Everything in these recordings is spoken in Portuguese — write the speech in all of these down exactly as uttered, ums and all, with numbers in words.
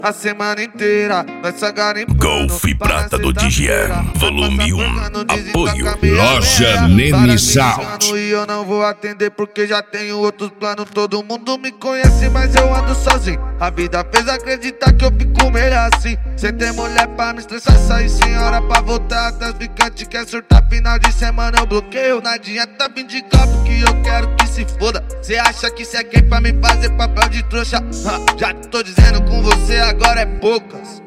A semana inteira, nós só garimpando. Golf Prata do D J, volume um. Apoio Loja Nene Sound. E eu não vou atender porque já tenho outros planos. Todo mundo me conhece, mas eu ando sozinho. A vida fez acreditar que eu fico melhor assim. Sem ter mulher pra me estressar, sair sem hora pra voltar. Atrás ficante quer surtar, final de semana eu bloqueio. Não adianta vir de copo que eu quero que se foda. Cê acha que cê é quem pra me fazer papel de trouxa? Ha, já tô dizendo com você, agora é poucas.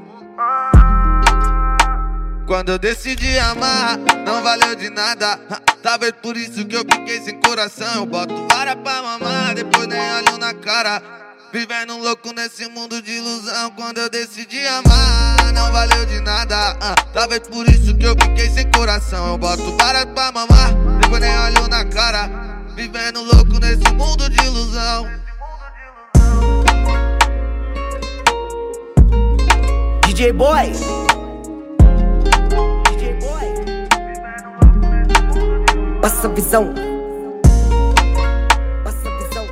Quando eu decidi amar, não valeu de nada. Talvez por isso que eu fiquei sem coração. Eu boto vara pra mamar, depois nem olho na cara. Vivendo louco nesse mundo de ilusão. Quando eu decidi amar, não valeu de nada. Talvez por isso que eu fiquei sem coração. Eu boto vara pra mamar, depois nem olho na cara. Vivendo louco nesse mundo de ilusão. D J Boy, D J Boy, passa a visão, passa a visão.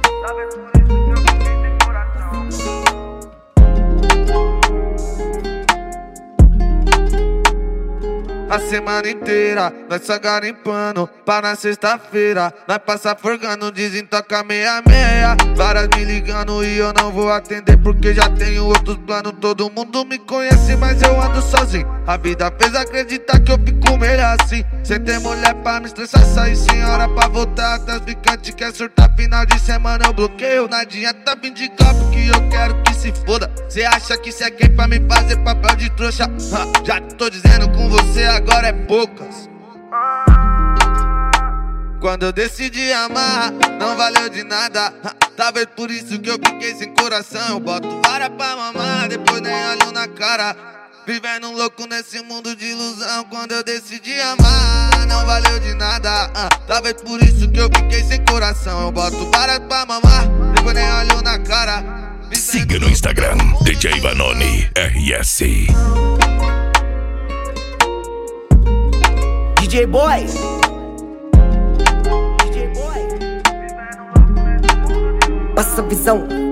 A semana inteira, nós só garimpando. Pra na sexta-feira, nós passa forgando. Dizem toca meia-meia. Várias me ligando e eu não vou atender porque já tenho outros planos. Todo mundo me conhece, mas eu ando sozinho. A vida fez acreditar que eu fico melhor assim. Sem ter mulher pra me estressar, sair sem hora pra voltar. Atrás ficante quer surtar, final de semana eu bloqueio. Não adianta vir de copo que eu quero que se foda. Cê acha que cê é quem pra me fazer papel de trouxa? Ha, já tô dizendo com você, agora é poucas. Quando eu decidi amar, não valeu de nada. Talvez por isso que eu fiquei sem coração. Eu boto vara pra mamar, depois nem olho na cara. Vivendo louco nesse mundo de ilusão. Quando eu decidi amar, não valeu de nada. Talvez por isso que eu fiquei sem coração. Eu boto vara pra mamar, depois nem olho na cara. Siga no Instagram, D J Vanoni R S. D J Boy, D J Boy, passa a visão.